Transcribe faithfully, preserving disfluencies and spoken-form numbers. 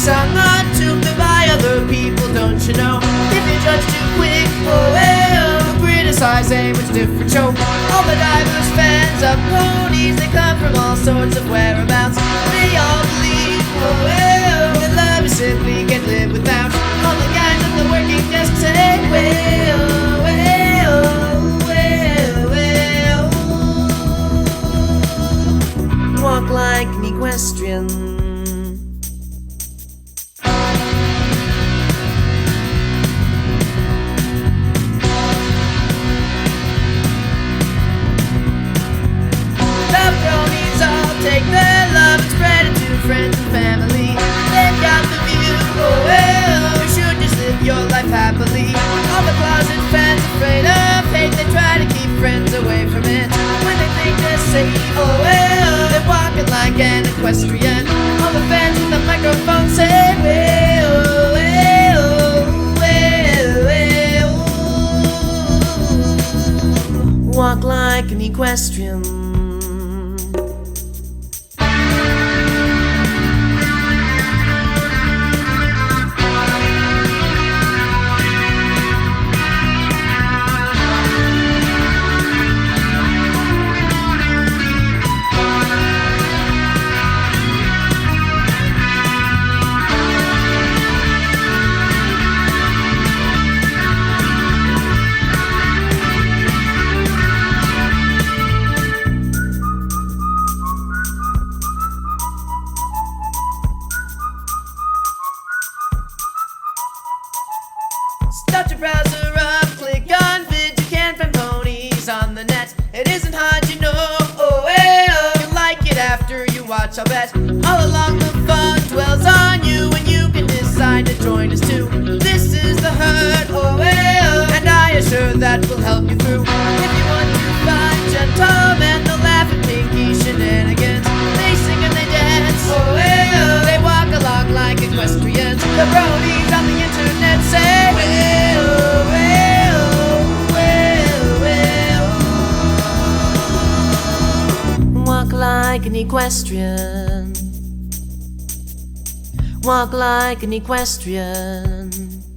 sung on tune by other people, don't you know? If you judge too quick, oh well, criticize a much different show. All the diverse fans of ponies, they come from all sorts of whereabouts. They all believe, oh well, that love is simply can't live without. All the guys at the working desk say, well, well, well, well. Walk like an equestrian. Take their love and spread it to friends and family. They've got the view, oh well, you should just live your life happily. All the closet fans afraid of hate, they try to keep friends away from it. When they think they're safe, oh well, they're walking like an equestrian. All the fans with the microphone say, well, well, well, well. Walk like an equestrian. Start your browser up, click on vid, you can find ponies on the net. It isn't hard, you know, oh well, you'll like it after you watch, I'll bet. All along the fun dwells on you, and you can decide to join us too. This is the herd, oh well, and I assure that will help you through. If you want to find gentlemen, they'll laugh at pinky shenanigans. They sing and they dance, oh well, they walk along like equestrians. The bronies on the internet say, well, well, well, well. Walk like an equestrian. Walk like an equestrian.